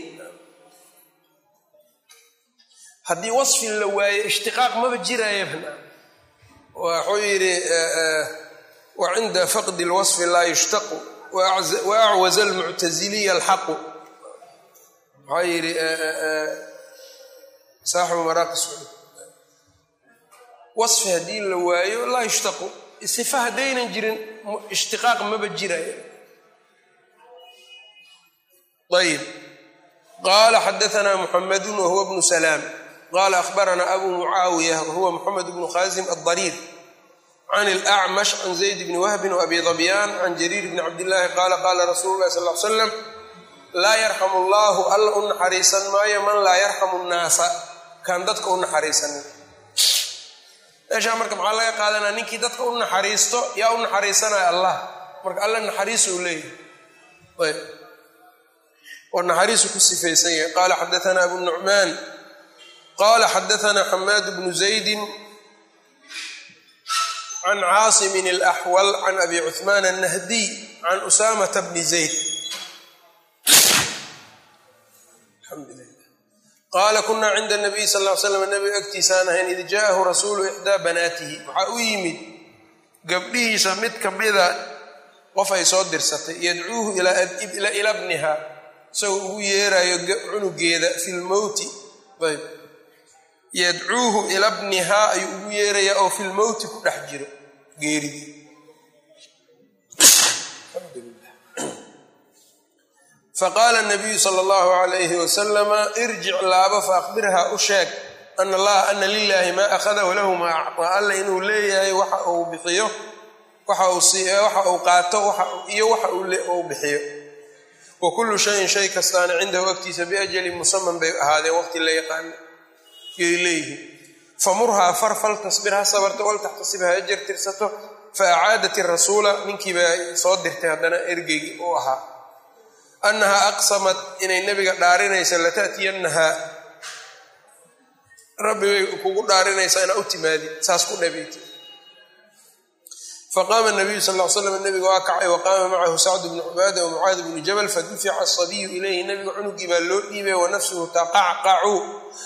haddii wasfi la waayo ishtiqaaq maba jirayabna wuxuu yidhi وعند فقد الوصف لا يشتق وأعوز المعتزلي الحق غير صاحب مراقي السعود وصف هدين لوايو لا يشتق الصفة هدين جرين اشتقاق مبا جرايا طيب قال حدثنا محمد وهو ابن سلام قال أخبرنا أبو معاوية وهو محمد بن خازم الضرير عن الأعمش عن زيد بن وهب وأبي ظبيان عن جرير بن عبد الله قال قال رسول الله صلى الله عليه وسلم لا يرحم الله ألا حريصا ما يمن لا يرحم الناس كان دتك حريصا ايش امرك مع الله قال انا نينكي دتك حريصتو يا حريصنا الله مرك الله حريص لي طيب والنحريس كسفيسين قال حدثنا أبو النعمان قال حدثنا حماد بن زيد عن عاصم الأحول عن أبي عثمان النهدي عن أسامة بن زيد الحمد لله قال كنا عند النبي صلى الله عليه وسلم النبي اكتسانه إذ جاءه رسول إحدى بناته وحاويمد قبله سمت كبذا وفي صدر ستي يدعوه إلى ابنها سو يرايو عنقيدا في الموت طيب يدعوه إلى ابنها أي يرايا أو في الموت كدحجر غيري الحمد لله فقال النبي صلى الله عليه وسلم ارجع لابا فأخبرها أشاك أن لله ما أخذ وله ما أعطى ألا إنه ليه وحا أو بحيه وحا أو صيه وحا أو قاته وحا أو بحيه وكل شيء كستان عنده وقت بأجل مسمى هذا وقت اللي يقان إليه فمرها فرفل تصبرها صبرت ولتحتسبها أجر ترسته فأعادت الرسول منك بصدرت هذا إرجي وها أنها أقسمت إن النبي دارين يسأل تأتينها ربي يقول دارين يسأل أوتي مادي ساسكو نبيتي فقام النبي صلى الله عليه وسلم النبي واقع وقام معه سعد بن عبادة ومعاذ بن جبل فدفع الصبي إليه النبي عنق باللؤيبة ونفسه تقعقع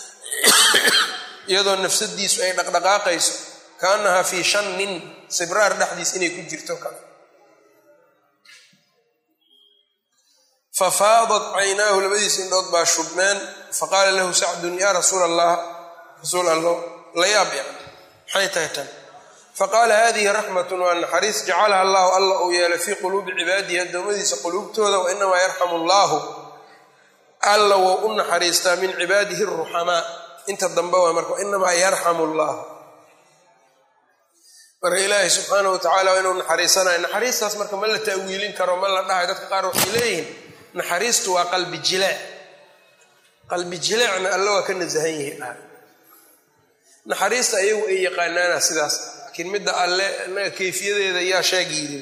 يدو النفس الديس أي دقدقاقيس كأنها في شن سبرار دحديس إني كجرتو كان ففاضت عيناه لبديس إن أضبع الشبمان فقال له سعد يا رسول الله rasuul allo la yaab yani maxay tahay tan faqaala hadihi raxmatun waa naxariis jacalaha allahu alla uu yeelay fii quluubi cibaadihi addoommadiisa quluubtooda wa inamaa yarxamu allaahu alla wou u naxariistaa min cibaadihi aruxamaa inta dambe waa marka inamaa yarxamu allah marka ilaahay subxaanahu watacaala waa inuu naxariisanayo naxariistaas marka ma la ta'wiilin karo ma la dhahayo dadka qaar waxay leeyihiin naxariistu waa qalbi jileec qalbi jileecna alla waa ka nasahan yihi dhaha naxariista ayagu ay yaqaanaana sidaas laakiin midda alle naga kayfiyadeeda yaa sheegayiri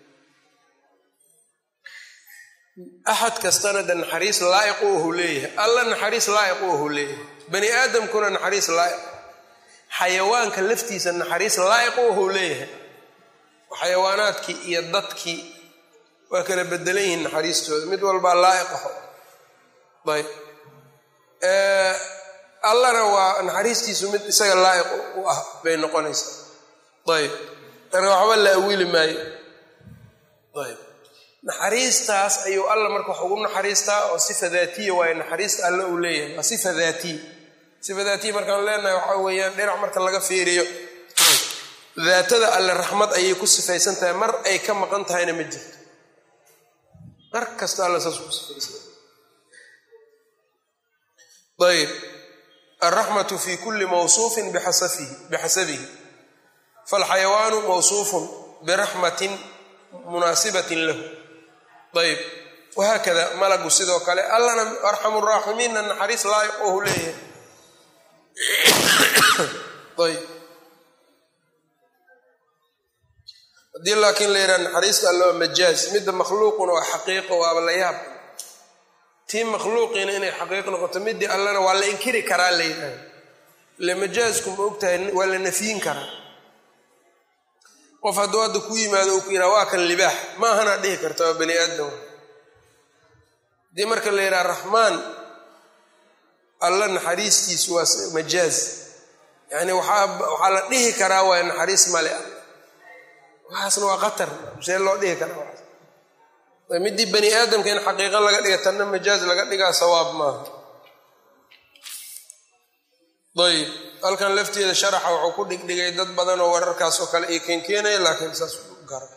axad kastana de naxariis laa'iq uhu leeyahay alla naxariis laa'iq uhu leeyahay bani aadamkuna naxariis laa'iq xayawaanka laftiisa naxariis laa'iq uhu leeyahay xayawaanaadkii iyo dadkii waa kala bedelan yihiin naxariistooda mid walbaa laa'iq aho ayb allana waa naxariistiisu mid isaga laa'iq u ah bay noqonaysaa ayb marka waxba la awiili maayo ayb naxariistaas ayuu alla marka wax ugu naxariistaa oo sifa daatiya waaye naxariista alle uu leeyahay waa sifa daatiya sifa daatiya markaan leenahay waxaa weeyaan dhinac marka laga fiiriyo daatada alle raxmad ayay ku sifaysan tahay mar ay ka maqan tahayna ma jirto mar kasta alla saas ku sifaysan ayb alraxmatu fi kulli mawsuufin bixasabihi falxayawaanu mawsuufun biraxmatin munaasibatin lahu ayb wahaakada malagu sidoo kale allana arxamu raaximiinna naxariis laa'iq ohu leeyahay ayb haddii laakiin la yidhaha naxariista alle waa majaaz midda makhluuquna waa xaqiiqo waaba la yaab tii makhluuqiina inay xaqiiq noqoto midii allana waa la inkiri karaa la yidhaaha ile majaazku ma ogtahay waa la nafyin karaa qof hadduu hadda ku yimaado uu ku yidhaha waa kan libaax ma ahanaa dhihi karta waa bani aadam haddii marka la yidhaha raxmaan alla naxariistiisu waa majaaz yacni waxaa la dhihi karaa waa naxariis male ah waxaasna waa qatar see loo dhihi karaa waxaas midii bani aadamka in xaqiiqo laga dhiga tanna majaaz laga dhigaa sawaab maaha ayb halkan lafteeda sharaxa wuxuu ku dhigdhigay dad badan oo wararkaas oo kale ay keenkeenaya laakiin saas gara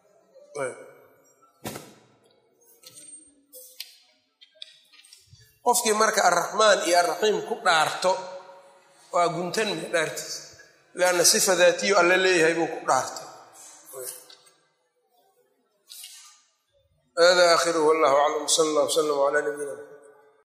qofkii marka arraxmaan iyo arraxiim ku dhaarto waa guntanmi dhaartiisa leanna sifa daatiyo alla leeyahay buu ku dhaartay hada aakhiruhu wallahu aclam sala allah wslam calaa nabiyina